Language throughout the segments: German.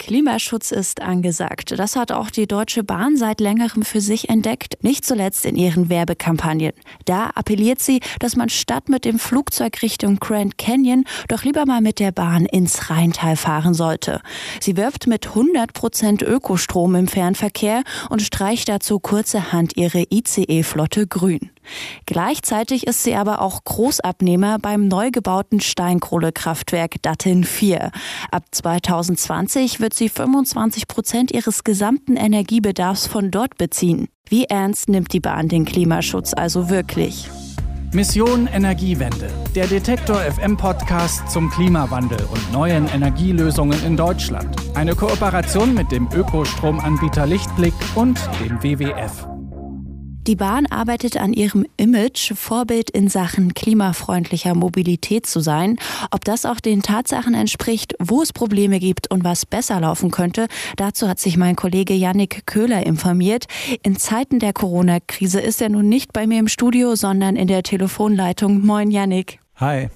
Klimaschutz ist angesagt. Das hat auch die Deutsche Bahn seit längerem für sich entdeckt, nicht zuletzt in ihren Werbekampagnen. Da appelliert sie, dass man statt mit dem Flugzeug Richtung Grand Canyon doch lieber mal mit der Bahn ins Rheintal fahren sollte. Sie wirbt mit 100% Ökostrom im Fernverkehr und streicht dazu kurzerhand ihre ICE-Flotte grün. Gleichzeitig ist sie aber auch Großabnehmer beim neu gebauten Steinkohlekraftwerk Datteln 4. Ab 2020 wird sie 25% ihres gesamten Energiebedarfs von dort beziehen. Wie ernst nimmt die Bahn den Klimaschutz also wirklich? Mission Energiewende, der Detektor FM Podcast zum Klimawandel und neuen Energielösungen in Deutschland. Eine Kooperation mit dem Ökostromanbieter Lichtblick und dem WWF. Die Bahn arbeitet an ihrem Image, Vorbild in Sachen klimafreundlicher Mobilität zu sein. Ob das auch den Tatsachen entspricht, wo es Probleme gibt und was besser laufen könnte, dazu hat sich mein Kollege Yannick Köhler informiert. In Zeiten der Corona-Krise ist er nun nicht bei mir im Studio, sondern in der Telefonleitung. Moin Yannick. Hi.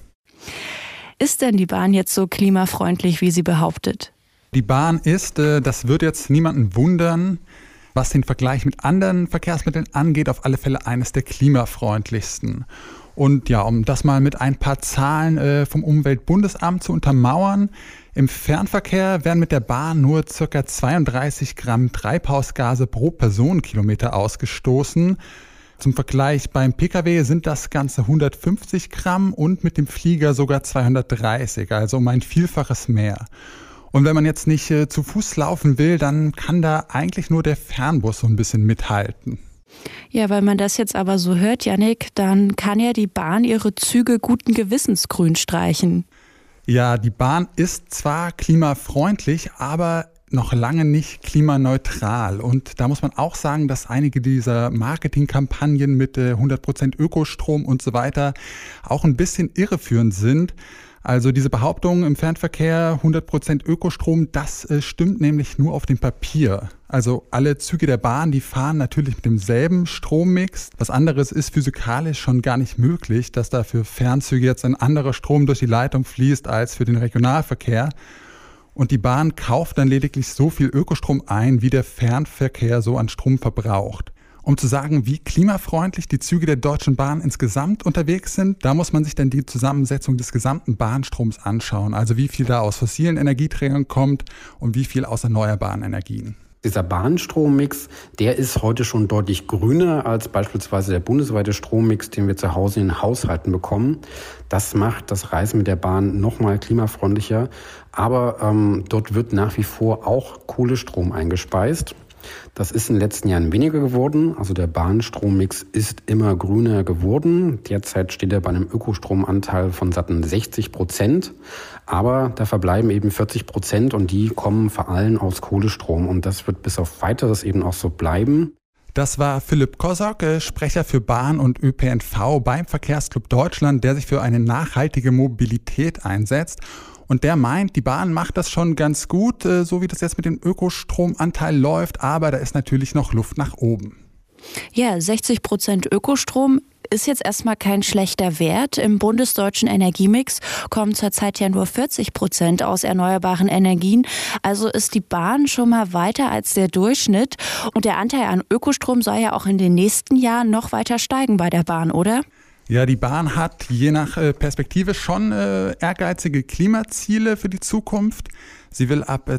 Ist denn die Bahn jetzt so klimafreundlich, wie sie behauptet? Die Bahn ist, das wird jetzt niemanden wundern, was den Vergleich mit anderen Verkehrsmitteln angeht, auf alle Fälle eines der klimafreundlichsten. Und ja, um das mal mit ein paar Zahlen vom Umweltbundesamt zu untermauern: Im Fernverkehr werden mit der Bahn nur ca. 32 Gramm Treibhausgase pro Personenkilometer ausgestoßen. Zum Vergleich, beim Pkw sind das Ganze 150 Gramm und mit dem Flieger sogar 230, also um ein Vielfaches mehr. Und wenn man jetzt nicht zu Fuß laufen will, dann kann da eigentlich nur der Fernbus so ein bisschen mithalten. Ja, weil man das jetzt aber so hört, Yannick, dann kann ja die Bahn ihre Züge guten Gewissens grün streichen. Ja, die Bahn ist zwar klimafreundlich, aber noch lange nicht klimaneutral. Und da muss man auch sagen, dass einige dieser Marketingkampagnen mit 100% Ökostrom und so weiter auch ein bisschen irreführend sind. Also diese Behauptung im Fernverkehr 100% Ökostrom, das stimmt nämlich nur auf dem Papier. Also alle Züge der Bahn, die fahren natürlich mit demselben Strommix. Was anderes ist physikalisch schon gar nicht möglich, dass da für Fernzüge jetzt ein anderer Strom durch die Leitung fließt als für den Regionalverkehr. Und die Bahn kauft dann lediglich so viel Ökostrom ein, wie der Fernverkehr so an Strom verbraucht. Um zu sagen, wie klimafreundlich die Züge der Deutschen Bahn insgesamt unterwegs sind, da muss man sich dann die Zusammensetzung des gesamten Bahnstroms anschauen. Also wie viel da aus fossilen Energieträgern kommt und wie viel aus erneuerbaren Energien. Dieser Bahnstrommix, der ist heute schon deutlich grüner als beispielsweise der bundesweite Strommix, den wir zu Hause in den Haushalten bekommen. Das macht das Reisen mit der Bahn nochmal klimafreundlicher. Aber dort wird nach wie vor auch Kohlestrom eingespeist. Das ist in den letzten Jahren weniger geworden. Also der Bahnstrommix ist immer grüner geworden. Derzeit steht er bei einem Ökostromanteil von satten 60%. Aber da verbleiben eben 40% und die kommen vor allem aus Kohlestrom. Und das wird bis auf Weiteres eben auch so bleiben. Das war Philipp Kosok, Sprecher für Bahn und ÖPNV beim Verkehrsclub Deutschland, der sich für eine nachhaltige Mobilität einsetzt. Und der meint, die Bahn macht das schon ganz gut, so wie das jetzt mit dem Ökostromanteil läuft, aber da ist natürlich noch Luft nach oben. Ja, 60% Ökostrom ist jetzt erstmal kein schlechter Wert. Im bundesdeutschen Energiemix kommen zurzeit ja nur 40% aus erneuerbaren Energien. Also ist die Bahn schon mal weiter als der Durchschnitt. Und der Anteil an Ökostrom soll ja auch in den nächsten Jahren noch weiter steigen bei der Bahn, oder? Ja, die Bahn hat je nach Perspektive schon ehrgeizige Klimaziele für die Zukunft. Sie will ab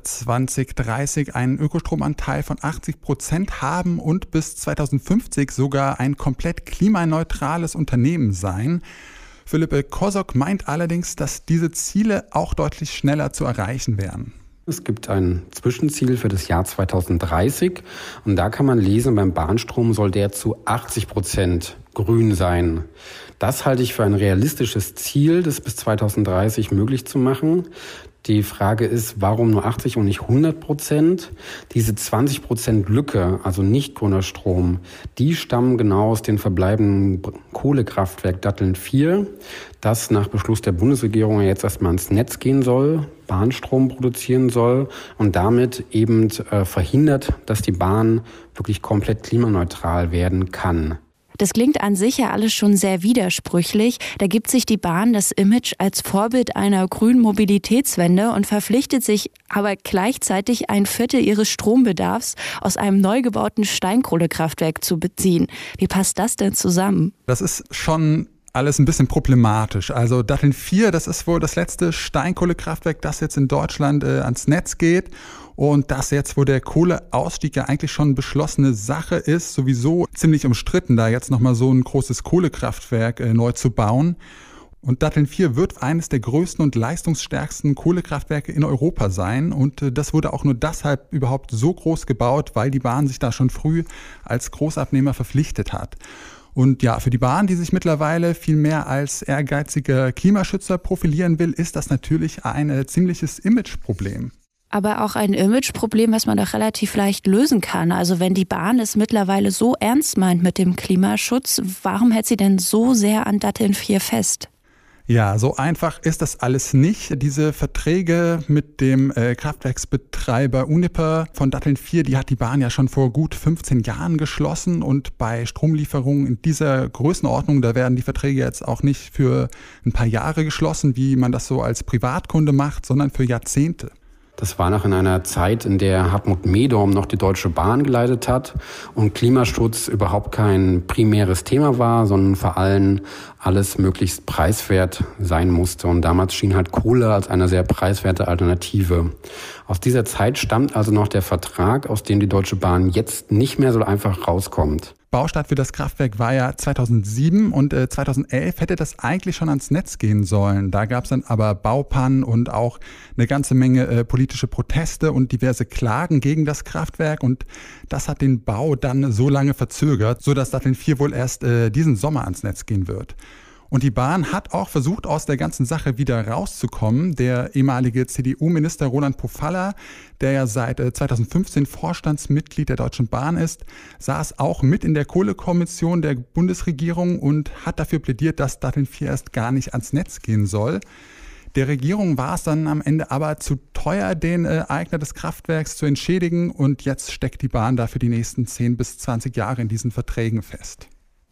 2030 einen Ökostromanteil von 80% haben und bis 2050 sogar ein komplett klimaneutrales Unternehmen sein. Philipp Kosok meint allerdings, dass diese Ziele auch deutlich schneller zu erreichen wären. Es gibt ein Zwischenziel für das Jahr 2030 und da kann man lesen, beim Bahnstrom soll der zu 80% grün sein. Das halte ich für ein realistisches Ziel, das bis 2030 möglich zu machen. Die Frage ist, warum nur 80 und nicht 100%? Diese 20% Lücke, also nicht grüner Strom, die stammen genau aus dem verbleibenden Kohlekraftwerk Datteln 4, das nach Beschluss der Bundesregierung jetzt erstmal ins Netz gehen soll, Bahnstrom produzieren soll und damit eben verhindert, dass die Bahn wirklich komplett klimaneutral werden kann. Das klingt an sich ja alles schon sehr widersprüchlich. Da gibt sich die Bahn das Image als Vorbild einer grünen Mobilitätswende und verpflichtet sich aber gleichzeitig 1/4 ihres Strombedarfs aus einem neu gebauten Steinkohlekraftwerk zu beziehen. Wie passt das denn zusammen? Das ist schon alles ein bisschen problematisch. Also Datteln 4, das ist wohl das letzte Steinkohlekraftwerk, das jetzt in Deutschland ans Netz geht. Und das jetzt, wo der Kohleausstieg ja eigentlich schon beschlossene Sache ist, sowieso ziemlich umstritten, da jetzt nochmal so ein großes Kohlekraftwerk neu zu bauen. Und Datteln 4 wird eines der größten und leistungsstärksten Kohlekraftwerke in Europa sein. Und das wurde auch nur deshalb überhaupt so groß gebaut, weil die Bahn sich da schon früh als Großabnehmer verpflichtet hat. Und ja, für die Bahn, die sich mittlerweile viel mehr als ehrgeiziger Klimaschützer profilieren will, ist das natürlich ein ziemliches Imageproblem. Aber auch ein Imageproblem, was man doch relativ leicht lösen kann. Also wenn die Bahn es mittlerweile so ernst meint mit dem Klimaschutz, warum hält sie denn so sehr an Datteln 4 fest? Ja, so einfach ist das alles nicht. Diese Verträge mit dem Kraftwerksbetreiber Uniper von Datteln 4, die hat die Bahn ja schon vor gut 15 Jahren geschlossen. Und bei Stromlieferungen in dieser Größenordnung, da werden die Verträge jetzt auch nicht für ein paar Jahre geschlossen, wie man das so als Privatkunde macht, sondern für Jahrzehnte. Das war noch in einer Zeit, in der Hartmut Medorn noch die Deutsche Bahn geleitet hat und Klimaschutz überhaupt kein primäres Thema war, sondern vor allem alles möglichst preiswert sein musste. Und damals schien halt Kohle als eine sehr preiswerte Alternative. Aus dieser Zeit stammt also noch der Vertrag, aus dem die Deutsche Bahn jetzt nicht mehr so einfach rauskommt. Baustart für das Kraftwerk war ja 2007 und 2011 hätte das eigentlich schon ans Netz gehen sollen. Da gab es dann aber Baupannen und auch eine ganze Menge politische Proteste und diverse Klagen gegen das Kraftwerk. Und das hat den Bau dann so lange verzögert, sodass Datteln 4 wohl erst diesen Sommer ans Netz gehen wird. Und die Bahn hat auch versucht, aus der ganzen Sache wieder rauszukommen. Der ehemalige CDU-Minister Roland Pofalla, der ja seit 2015 Vorstandsmitglied der Deutschen Bahn ist, saß auch mit in der Kohlekommission der Bundesregierung und hat dafür plädiert, dass Datteln 4 erst gar nicht ans Netz gehen soll. Der Regierung war es dann am Ende aber zu teuer, den Eigner des Kraftwerks zu entschädigen. Und jetzt steckt die Bahn da für die nächsten 10 bis 20 Jahre in diesen Verträgen fest.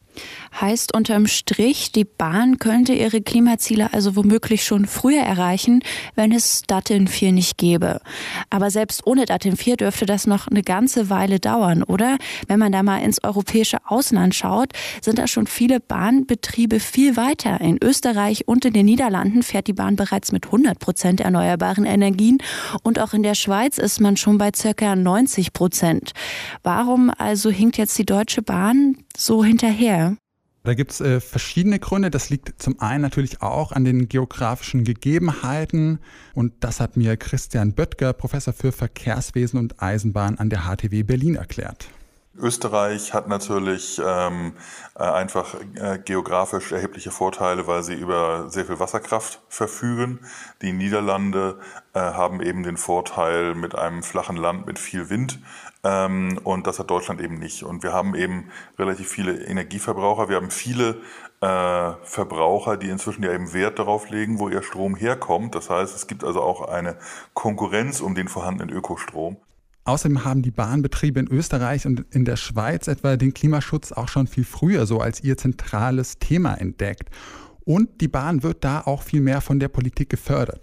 Heißt unterm Strich, die Bahn könnte ihre Klimaziele also womöglich schon früher erreichen, wenn es Datteln 4 nicht gäbe. Aber selbst ohne Datteln 4 dürfte das noch eine ganze Weile dauern, oder? Wenn man da mal ins europäische Ausland schaut, sind da schon viele Bahnbetriebe viel weiter. In Österreich und in den Niederlanden fährt die Bahn bereits mit 100% erneuerbaren Energien und auch in der Schweiz ist man schon bei ca. 90%. Warum also hinkt jetzt die Deutsche Bahn so hinterher? Da gibt es verschiedene Gründe. Das liegt zum einen natürlich auch an den geografischen Gegebenheiten. Und das hat mir Christian Böttger, Professor für Verkehrswesen und Eisenbahn an der HTW Berlin erklärt. Österreich hat natürlich einfach geografisch erhebliche Vorteile, weil sie über sehr viel Wasserkraft verfügen. Die Niederlande haben eben den Vorteil mit einem flachen Land mit viel Wind. Und das hat Deutschland eben nicht. Und wir haben eben relativ viele Energieverbraucher. Wir haben viele Verbraucher, die inzwischen ja eben Wert darauf legen, wo ihr Strom herkommt. Das heißt, es gibt also auch eine Konkurrenz um den vorhandenen Ökostrom. Außerdem haben die Bahnbetriebe in Österreich und in der Schweiz etwa den Klimaschutz auch schon viel früher so als ihr zentrales Thema entdeckt. Und die Bahn wird da auch viel mehr von der Politik gefördert.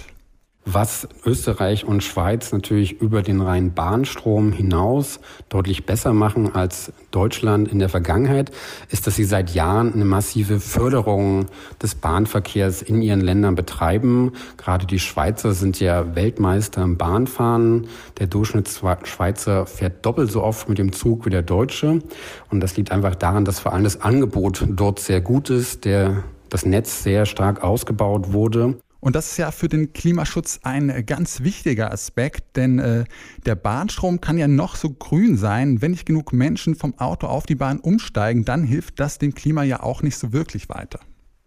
Was Österreich und Schweiz natürlich über den reinen Bahnstrom hinaus deutlich besser machen als Deutschland in der Vergangenheit, ist, dass sie seit Jahren eine massive Förderung des Bahnverkehrs in ihren Ländern betreiben. Gerade die Schweizer sind ja Weltmeister im Bahnfahren. Der Durchschnittsschweizer fährt doppelt so oft mit dem Zug wie der Deutsche. Und das liegt einfach daran, dass vor allem das Angebot dort sehr gut ist, das Netz sehr stark ausgebaut wurde. Und das ist ja für den Klimaschutz ein ganz wichtiger Aspekt, denn der Bahnstrom kann ja noch so grün sein. Wenn nicht genug Menschen vom Auto auf die Bahn umsteigen, dann hilft das dem Klima ja auch nicht so wirklich weiter.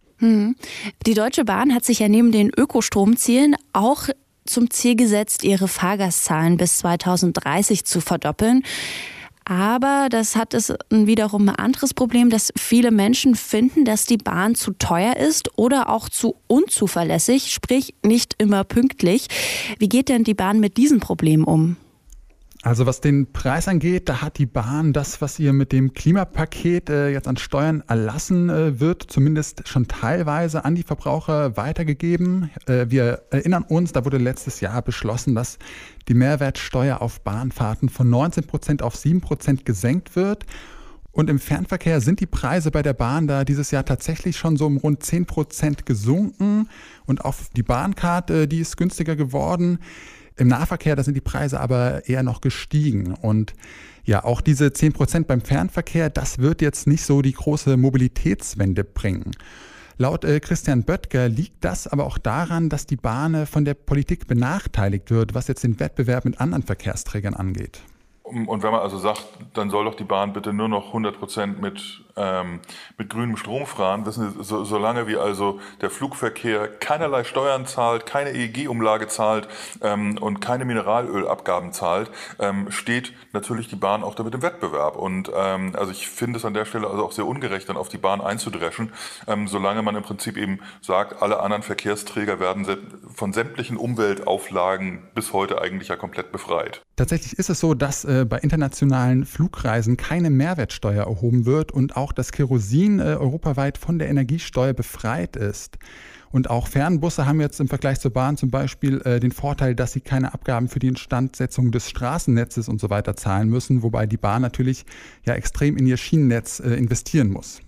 Die Deutsche Bahn hat sich ja neben den Ökostromzielen auch zum Ziel gesetzt, ihre Fahrgastzahlen bis 2030 zu verdoppeln. Aber das hat es wiederum ein anderes Problem, dass viele Menschen finden, dass die Bahn zu teuer ist oder auch zu unzuverlässig, sprich nicht immer pünktlich. Wie geht denn die Bahn mit diesem Problem um? Also was den Preis angeht, da hat die Bahn das, was ihr mit dem Klimapaket jetzt an Steuern erlassen wird, zumindest schon teilweise an die Verbraucher weitergegeben. Wir erinnern uns, da wurde letztes Jahr beschlossen, dass die Mehrwertsteuer auf Bahnfahrten von 19% auf 7% gesenkt wird. Und im Fernverkehr sind die Preise bei der Bahn da dieses Jahr tatsächlich schon so um rund 10% gesunken. Und auch die Bahncard, die ist günstiger geworden. Im Nahverkehr, da sind die Preise aber eher noch gestiegen. Und ja, auch diese 10% beim Fernverkehr, das wird jetzt nicht so die große Mobilitätswende bringen. Laut Christian Böttger liegt das aber auch daran, dass die Bahn von der Politik benachteiligt wird, was jetzt den Wettbewerb mit anderen Verkehrsträgern angeht. Und wenn man also sagt, dann soll doch die Bahn bitte nur noch 100% mit grünem Strom fahren, wissen Sie, solange wie also der Flugverkehr keinerlei Steuern zahlt, keine EEG-Umlage zahlt und keine Mineralölabgaben zahlt, steht natürlich die Bahn auch damit im Wettbewerb. Und also ich finde es an der Stelle also auch sehr ungerecht, dann auf die Bahn einzudreschen, solange man im Prinzip eben sagt, alle anderen Verkehrsträger werden von sämtlichen Umweltauflagen bis heute eigentlich ja komplett befreit. Tatsächlich ist es so, dass bei internationalen Flugreisen keine Mehrwertsteuer erhoben wird und auch das Kerosin europaweit von der Energiesteuer befreit ist. Und auch Fernbusse haben jetzt im Vergleich zur Bahn zum Beispiel den Vorteil, dass sie keine Abgaben für die Instandsetzung des Straßennetzes und so weiter zahlen müssen, wobei die Bahn natürlich ja extrem in ihr Schienennetz investieren muss.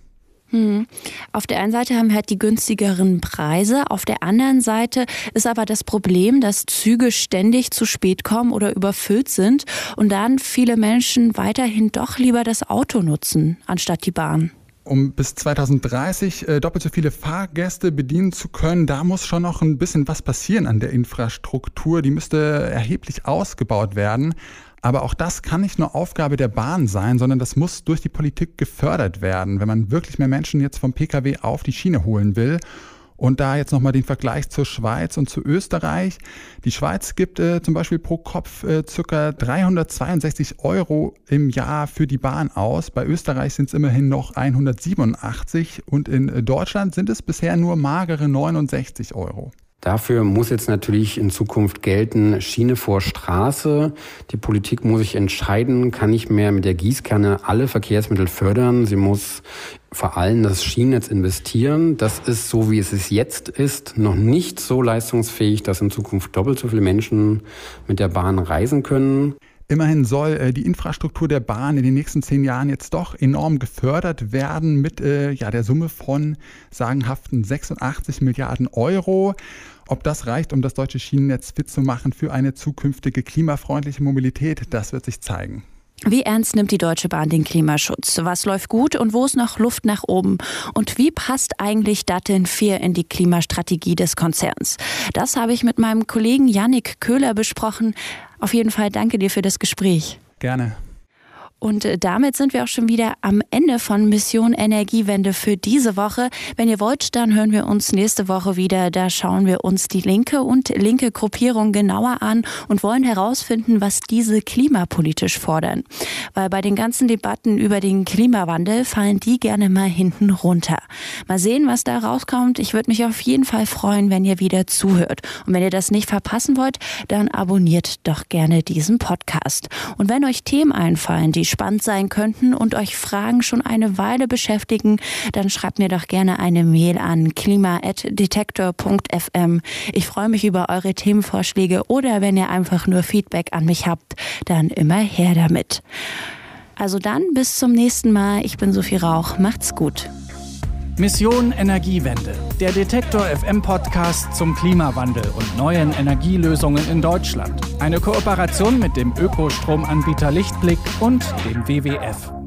Auf der einen Seite haben wir halt die günstigeren Preise, auf der anderen Seite ist aber das Problem, dass Züge ständig zu spät kommen oder überfüllt sind und dann viele Menschen weiterhin doch lieber das Auto nutzen, anstatt die Bahn. Um bis 2030 doppelt so viele Fahrgäste bedienen zu können, da muss schon noch ein bisschen was passieren an der Infrastruktur. Die müsste erheblich ausgebaut werden. Aber auch das kann nicht nur Aufgabe der Bahn sein, sondern das muss durch die Politik gefördert werden, wenn man wirklich mehr Menschen jetzt vom Pkw auf die Schiene holen will. Und da jetzt nochmal den Vergleich zur Schweiz und zu Österreich. Die Schweiz gibt zum Beispiel pro Kopf ca. 362 € im Jahr für die Bahn aus. Bei Österreich sind es immerhin noch 187 und in Deutschland sind es bisher nur magere 69 €. Dafür muss jetzt natürlich in Zukunft gelten, Schiene vor Straße. Die Politik muss sich entscheiden, kann nicht mehr mit der Gießkanne alle Verkehrsmittel fördern. Sie muss vor allem das Schienennetz investieren. Das ist, so wie es jetzt ist, noch nicht so leistungsfähig, dass in Zukunft doppelt so viele Menschen mit der Bahn reisen können. Immerhin soll die Infrastruktur der Bahn in den nächsten 10 Jahren jetzt doch enorm gefördert werden mit der Summe von sagenhaften 86 Milliarden €. Ob das reicht, um das deutsche Schienennetz fit zu machen für eine zukünftige klimafreundliche Mobilität, das wird sich zeigen. Wie ernst nimmt die Deutsche Bahn den Klimaschutz? Was läuft gut und wo ist noch Luft nach oben? Und wie passt eigentlich Datteln 4 in die Klimastrategie des Konzerns? Das habe ich mit meinem Kollegen Yannick Köhler besprochen. Auf jeden Fall danke dir für das Gespräch. Gerne. Und damit sind wir auch schon wieder am Ende von Mission Energiewende für diese Woche. Wenn ihr wollt, dann hören wir uns nächste Woche wieder. Da schauen wir uns die linke Gruppierung genauer an und wollen herausfinden, was diese klimapolitisch fordern. Weil bei den ganzen Debatten über den Klimawandel fallen die gerne mal hinten runter. Mal sehen, was da rauskommt. Ich würde mich auf jeden Fall freuen, wenn ihr wieder zuhört. Und wenn ihr das nicht verpassen wollt, dann abonniert doch gerne diesen Podcast. Und wenn euch Themen einfallen, die spannend sein könnten und euch Fragen schon eine Weile beschäftigen, dann schreibt mir doch gerne eine Mail an klima@detektor.fm. Ich freue mich über eure Themenvorschläge oder wenn ihr einfach nur Feedback an mich habt, dann immer her damit. Also dann bis zum nächsten Mal. Ich bin Sophie Rauch. Macht's gut. Mission Energiewende, der Detektor FM Podcast zum Klimawandel und neuen Energielösungen in Deutschland. Eine Kooperation mit dem Ökostromanbieter Lichtblick und dem WWF.